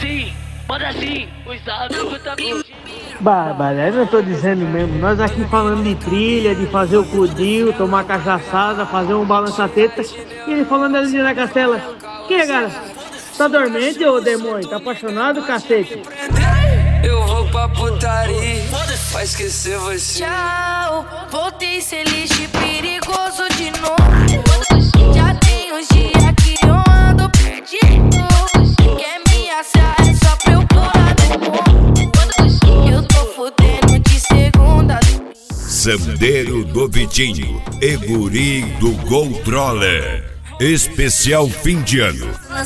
os amigos tá pedindo. Barbaridade, eu tô dizendo mesmo. Nós aqui falando de trilha, de fazer o cudil, tomar cachaçada, fazer um balança-teta. E ele falando ali na castela. Que, cara? Tá dormente, ô demônio? Tá apaixonado, cacete? Eu vou pra putaria, pra esquecer você. Tchau, voltei ser lixo perigoso de novo. Já tem uns dias que eu ando perdido. Quer me achar é só pra eu pular do mundo. Eu tô fudendo de segunda. Sandeiro do Vitinho e Guri do Goltroller. Especial fim de ano.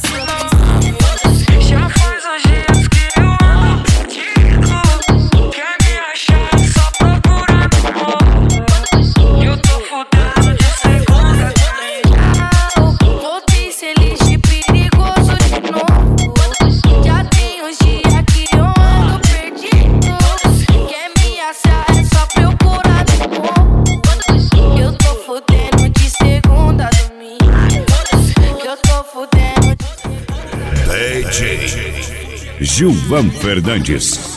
Já faz uns dias que eu ando perdido. Quer me achar é só procurando amor. Eu tô fudendo de segunda. Tchau, voltei ser lixo perigoso de novo. Já tem uns dias que eu ando perdido. Quer me achar é só pra eu pular do mundo. Eu tô fudendo de segunda a domingo. Eu tô fudendo de DJ Gilvan Fernandes.